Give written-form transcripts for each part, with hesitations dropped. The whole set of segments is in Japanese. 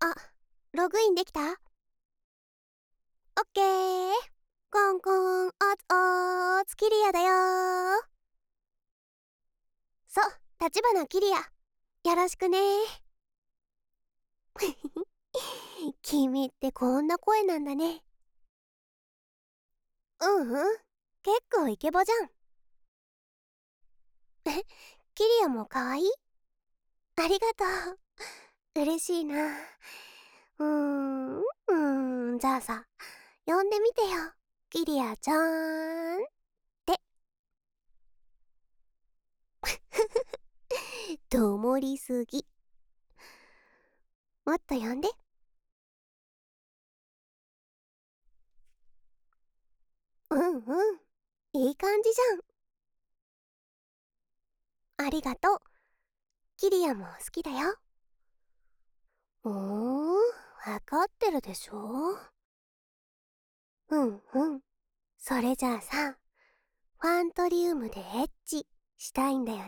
あ、ログインできた？オッケー。コンコン、おつキリアだよー。そう、立花キリア。よろしくね君ってこんな声なんだね。うんうん。結構イケボじゃん。キリアもかわいい？ありがとう。嬉しいな。じゃあさ、呼んでみてよ。キリアちゃーんって。どもりすぎ。もっと呼んで。うんうん。いい感じじゃん。ありがとう。キリアも好きだよ。わかってるでしょ？うんうん。それじゃあさ、ファントリウムでエッチしたいんだよね。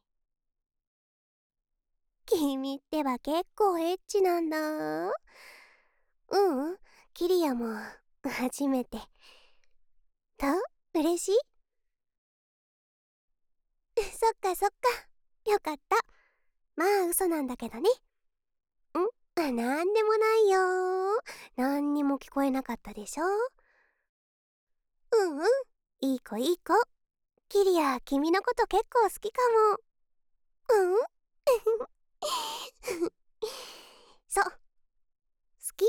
君ってば結構エッチなんだ。うん、キリアも初めて。と、嬉しい？そっかそっか。よかった。まあ嘘なんだけどね。なんでもないよ。なんにも聞こえなかったでしょ？うんうん。いい子いい子。キリア、君のこと結構好きかも。うんそう、好き。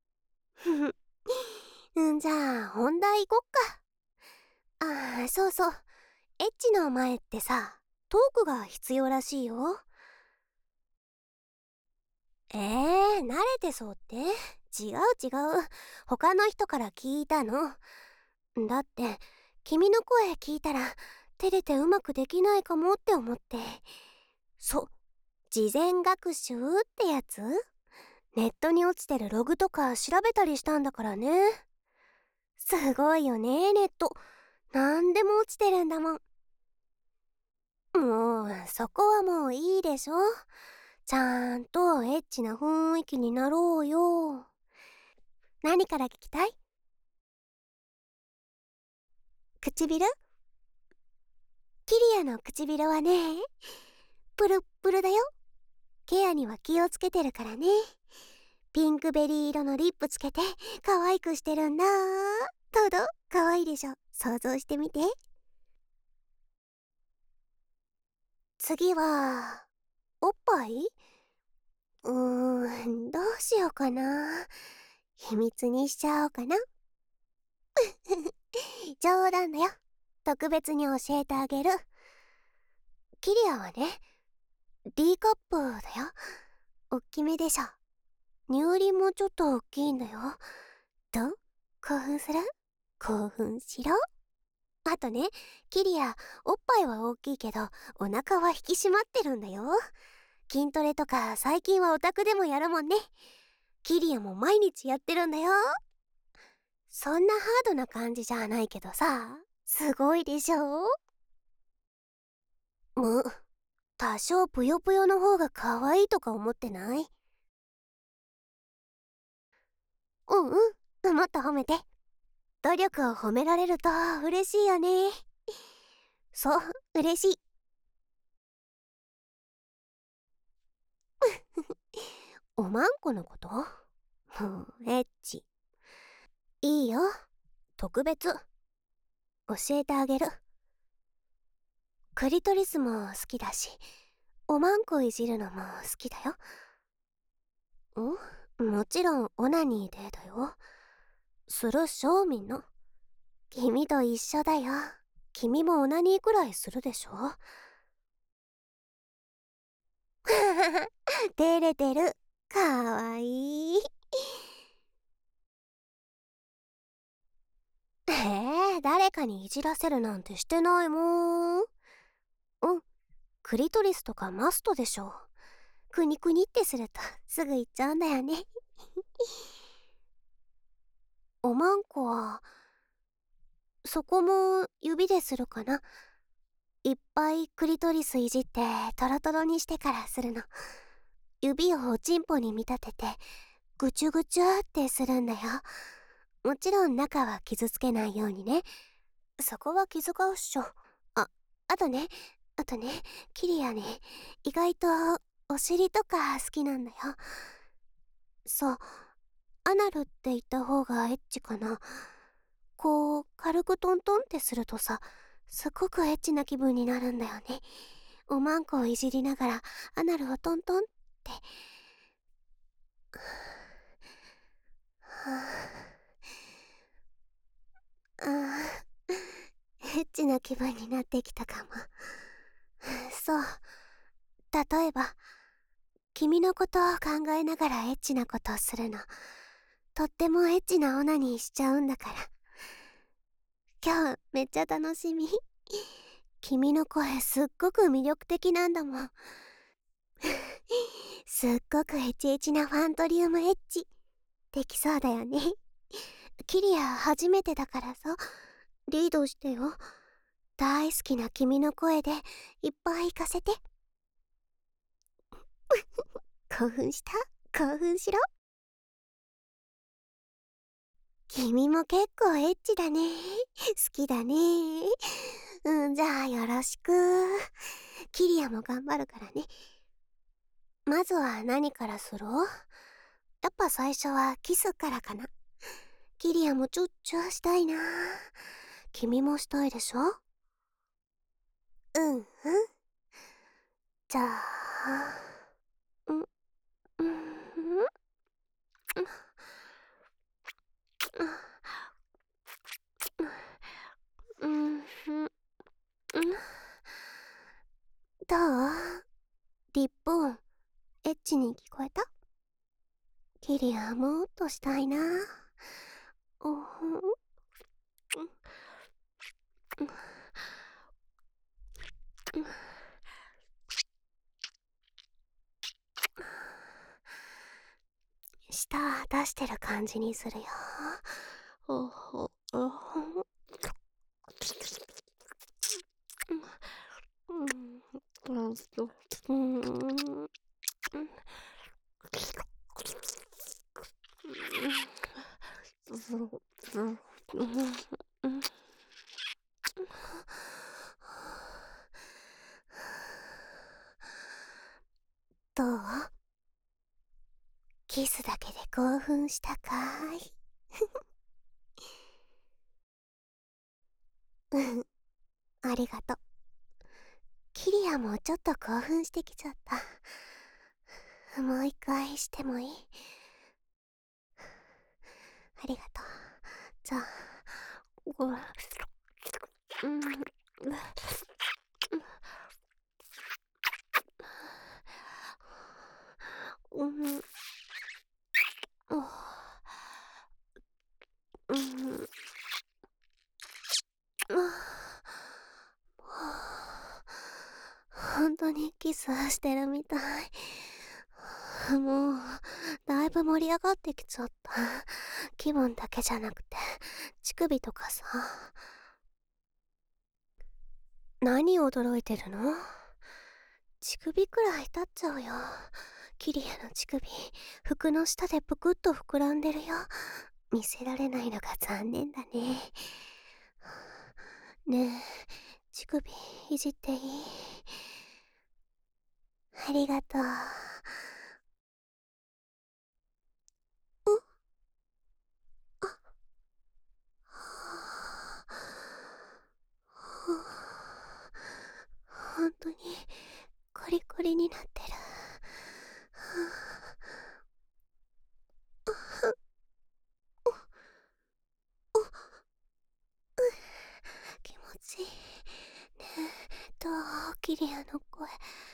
じゃあ、本題行こっか。ああ、そうそう。エッチの前ってさ、トークが必要らしいよ。慣れてそうって？違う違う。他の人から聞いたの。だって、君の声聞いたら、照れてうまくできないかもって思って。そう、事前学習ってやつ？ネットに落ちてるログとか調べたりしたんだからね。すごいよね、ネット。なんでも落ちてるんだもん。もう、そこはもういいでしょ。ちゃんとエッチな雰囲気になろうよ。何から聞きたい？唇？キリアの唇はね、プルップルだよ。ケアには気をつけてるからね。ピンクベリー色のリップつけて可愛くしてるんだ。どう？可愛いでしょ？想像してみて。次は、おっぱい？どうしようかな。秘密にしちゃおうかな。冗談だよ。特別に教えてあげる。キリアはね、D カップだよ。おっきめでしょ。乳輪もちょっと大きいんだよ。どう？興奮する？興奮しろ。あとね、キリア、おっぱいは大きいけど、お腹は引き締まってるんだよ。筋トレとか最近はオタクでもやるもんね。キリアも毎日やってるんだよ。そんなハードな感じじゃないけどさ、すごいでしょ？多少ぷよぷよの方が可愛いとか思ってない？うんうん、もっと褒めて。努力を褒められると嬉しいよね。そう、嬉しい。おまんこのこと？エッチ。いいよ。特別。教えてあげる。クリトリスも好きだし、おまんこいじるのも好きだよ。もちろんオナニーでだよ。するっしょ、みんな。君と一緒だよ。君もオナニーくらいするでしょ？照れてる。かわいい。誰かにいじらせるなんてしてないもん。クリトリスとかマストでしょ。くにくにってするとすぐ行っちゃうんだよね。おまんこは、そこも指でするかな。いっぱいクリトリスいじってトロトロにしてからするの。指をおちんぽに見立ててぐちゅぐちゅってするんだよ。もちろん中は傷つけないようにね。そこは気遣うっしょ。あとね、キリアね、意外とお尻とか好きなんだよ。そう、アナルって言った方がエッチかな。こう、軽くトントンってするとさ、すっごくエッチな気分になるんだよね。おまんこをいじりながら、アナルをトントンって。ああ、エッチな気分になってきたかも。そう。例えば、君のことを考えながらエッチなことをするの。とってもエッチなオナニーしちゃうんだから。今日めっちゃ楽しみ。君の声すっごく魅力的なんだもん。すっごくエチエチなファントリウムエッチ。できそうだよね。キリア初めてだからさ、リードしてよ。大好きな君の声でいっぱい行かせて。興奮した？興奮しろ。君も結構エッチだね。好きだね。じゃあよろしく。キリアも頑張るからね。まずは何からする？やっぱ最初はキスからかな。キリアもチュッチュしたいな。君もしたいでしょ？うんうん。じゃあ、うん、うん、うん、うん、うん、どう？リップ音、エッチに聞こえた？キリアもっとしたいな。おほん、舌出してる感じにするよ。おほおほん、どう？キスだけで興奮したかい？うん、ありがとう。キリアもちょっと興奮してきちゃった。もう一回してもいい？ありがとう。じゃあ、うん、うん、うん、本当にキスしてるみたい。もう、だいぶ盛り上がってきちゃった。気分だけじゃなくて、乳首とかさ。何驚いてるの？乳首くらい立っちゃうよ。キリアの乳首、服の下でぷくっと膨らんでるよ。見せられないのが残念だね。ねえ、乳首いじっていい？ありがとう。本当にコリコリになってる。気持ちいい。ねえ、どう？キリアの声。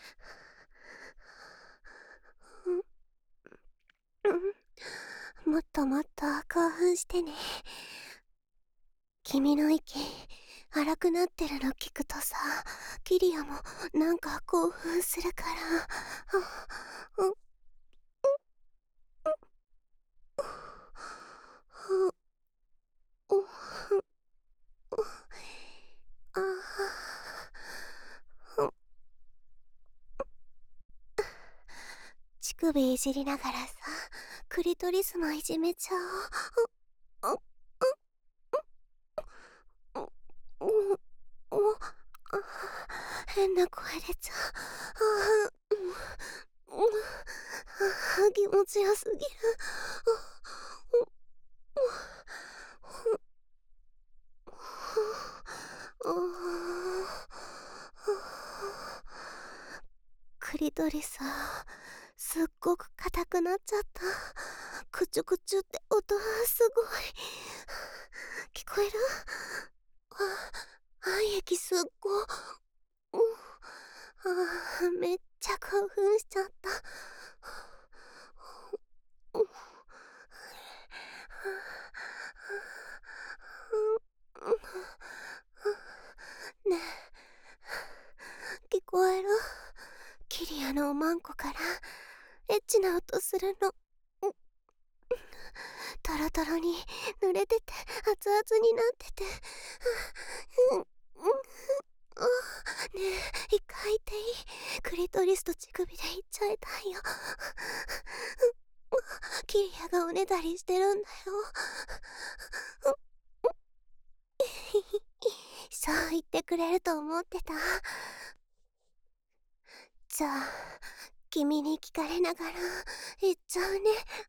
もっともっと興奮してね。君の息荒くなってるの聞くとさ、キリアもなんか興奮するから。あ、乳首いじりながらさ、 クリトリスもいじめちゃおう。変な声出ちゃう。気持ちよすぎる。クリトリスすっごく硬くなっちゃった。クチュクチュって音すごい聞こえる？愛液すっご。めっちゃ興奮しちゃった。ねえ、聞こえる？キリアのおまんこからエッチな音するの。トロトロに濡れてて熱々になってて、ねえ、一回言っていい？クリトリスと乳首で言っちゃいたいよ。キリアがおねだりしてるんだよ。そう言ってくれると思ってた。じゃあ君に聞かれながら言っちゃうね。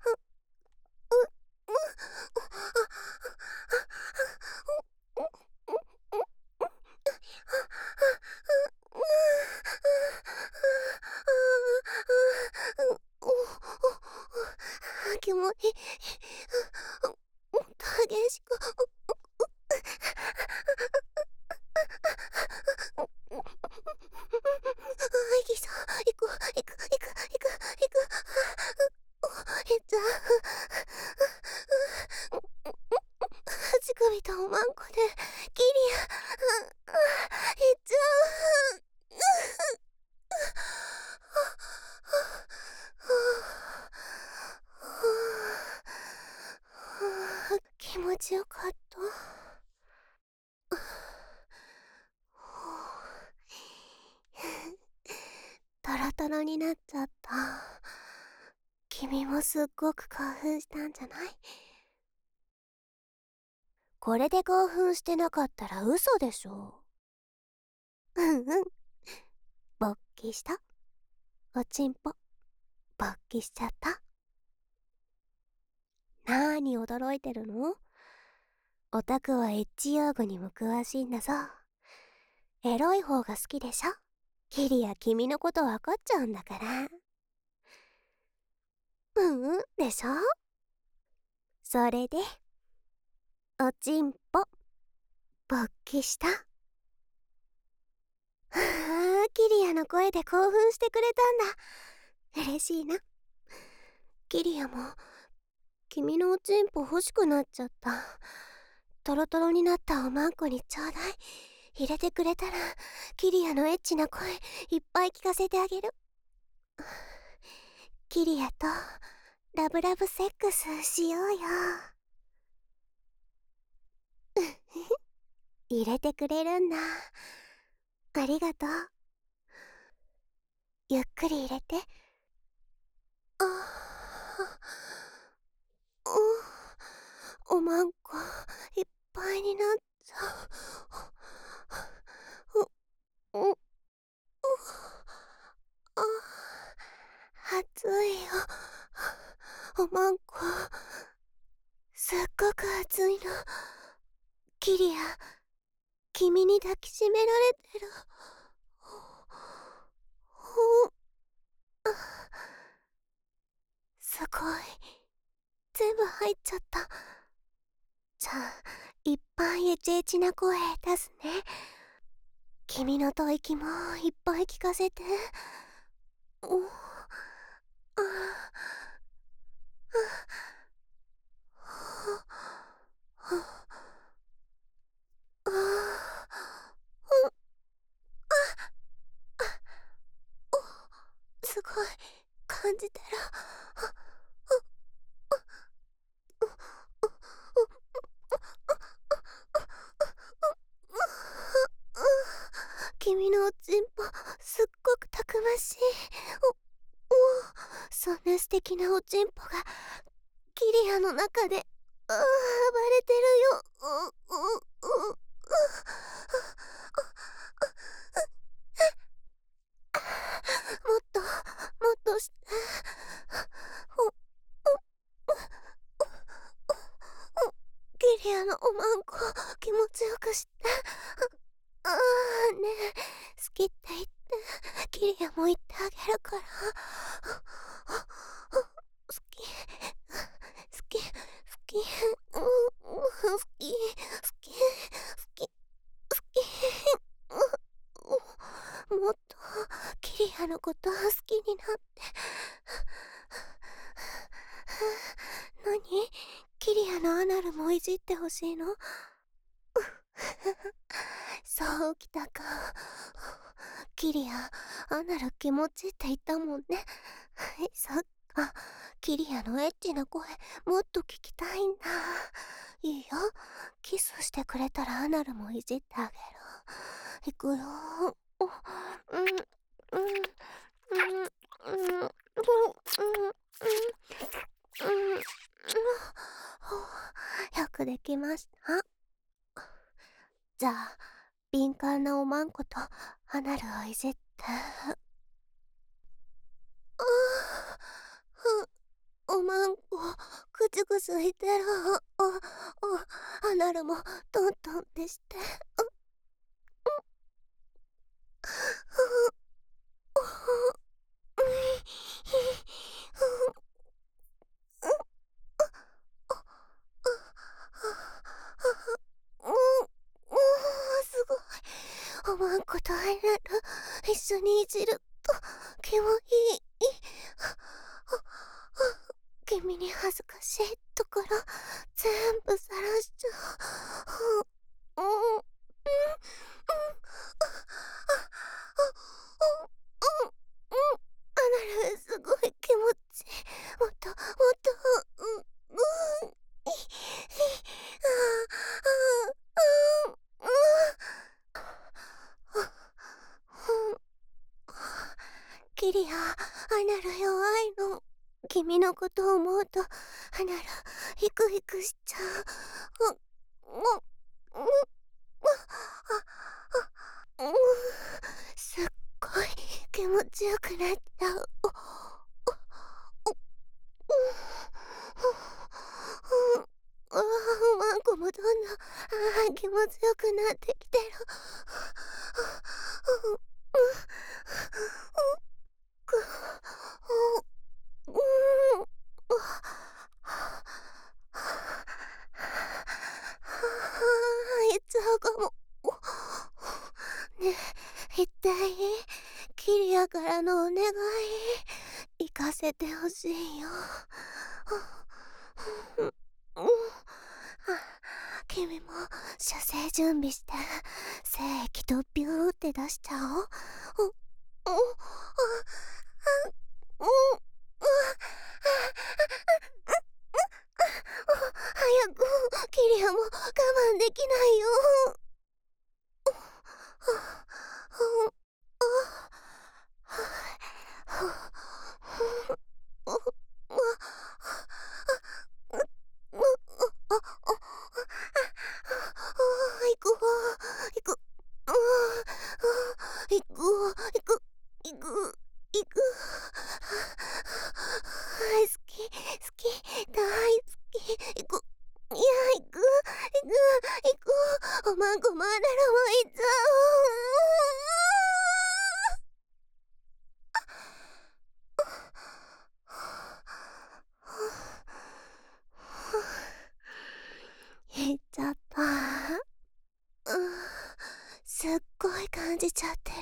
気持ちいい。もっと激しく。ギさん、行く。えっちゃん、乳首とおまんこでキリア、えっちゃん。気持ちよかった。トロトロになっちゃった。君もすっごく興奮したんじゃない？これで興奮してなかったら嘘でしょ。勃起した？おちんぽ勃起しちゃった？なーに驚いてるの？オタクはエッチ用語にも詳しいんだぞ。エロい方が好きでしょ？キリア君のこと分かっちゃうんだから。でしょ？それでおちんぽ勃起した？キリアの声で興奮してくれたんだ。嬉しいな。キリアも君のおちんぽ欲しくなっちゃった。トロトロになったおまんこにちょうだい。入れてくれたらキリアのエッチな声いっぱい聞かせてあげる。キリアとラブラブセックスしようよ。入れてくれるんだ。ありがとう。ゆっくり入れて。おまんこいっぱいになっちゃう。熱いよ。おまんこすっごく熱いの。キリア君に抱きしめられてる。すごい全部入っちゃった。じゃあいっぱいエチエチな声出すね。君の吐息もいっぱい聞かせて。すごい感じてる。君のおちんぽすっごくたくましい。そんな素敵なおちんぽがキリアの中で暴れてるよ。もっともっとして。キリアのおまんこ気持ちよくして。ねえ、好きって言ってキリアも言ってあげるから。好き好き好き好き好き好きもっとキリアのこと好きになって。何？キリアのアナルもいじってほしいの？そうきたか。キリア、アナル気持ちって言ったもんね。そっか。キリアのエッチな声、もっと聞きたいんだ。いいよ。キスしてくれたらアナルもいじってあげる。いくよ。よくできました。じゃあ、敏感なおまんことアナルをいじって。おまんこぐつぐついてる。アナルもトントンってして。すごい。おまんことアナル一緒にいじると気もいい。君に恥ずかしいところ全部さらしちゃう。アナルすごい気持ちいい。もっともっと。キリア、アナル弱いの。君のことを思うとアナルヒクヒクしちゃう。すっごい気持ちよくなった。ワンコもどんどん気持ちよくなってきてる。いっちゃうかも。ねえ、一体キリアからのお願い行かせてほしいよ。君も射精準備して精液とビューって出しちゃおう。早く、キリアも我慢できないよ。行くわ、行く。行く、行く、行く、行く。好き、好き、大好き。行く。いや、行く、行く、行く。おまんこまだらも行っちゃう。行っちゃった。すっごい感じちゃってる。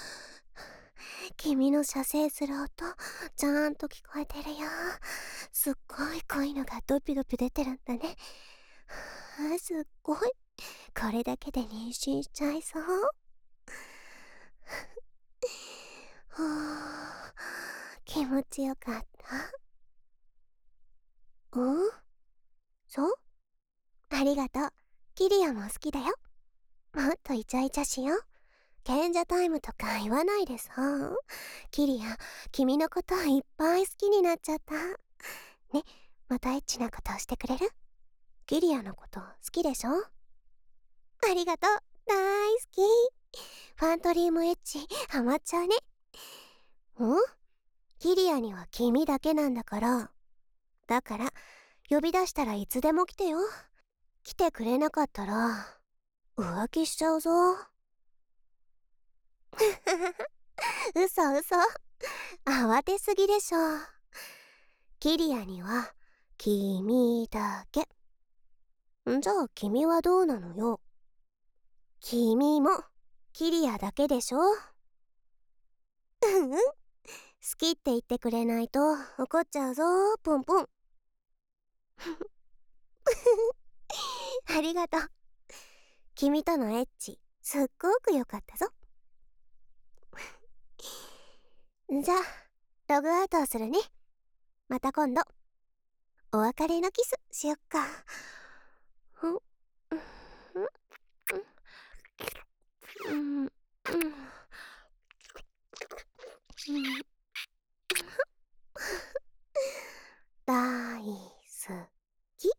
君の射精する音ちゃんと聞こえてるよ。すっごい濃いのがドピドピ出てるんだね。すっごい。これだけで妊娠しちゃいそう。気持ちよかった。そう？ありがとう。キリアも好きだよ。もっとイチャイチャしよう。賢者タイムとか言わないでさ。キリア、君のこといっぱい好きになっちゃった。ね、 またエッチなことをしてくれる？キリアのこと好きでしょ？ありがとう。大好き。ファントリームエッチハマっちゃうね。キリアには君だけなんだから。だから呼び出したらいつでも来てよ。来てくれなかったら浮気しちゃうぞ。嘘嘘。慌てすぎでしょ。キリアには君だけ。じゃあ君はどうなのよ。君もキリアだけでしょ。うんうん。好きって言ってくれないと怒っちゃうぞ、ポンポン。ありがとう。君とのエッチすっごく良かったぞ。じゃあログアウトをするね。また今度お別れのキスしよっか。大好き。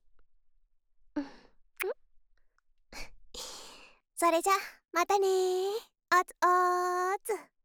それじゃまたねー。おつおーつ。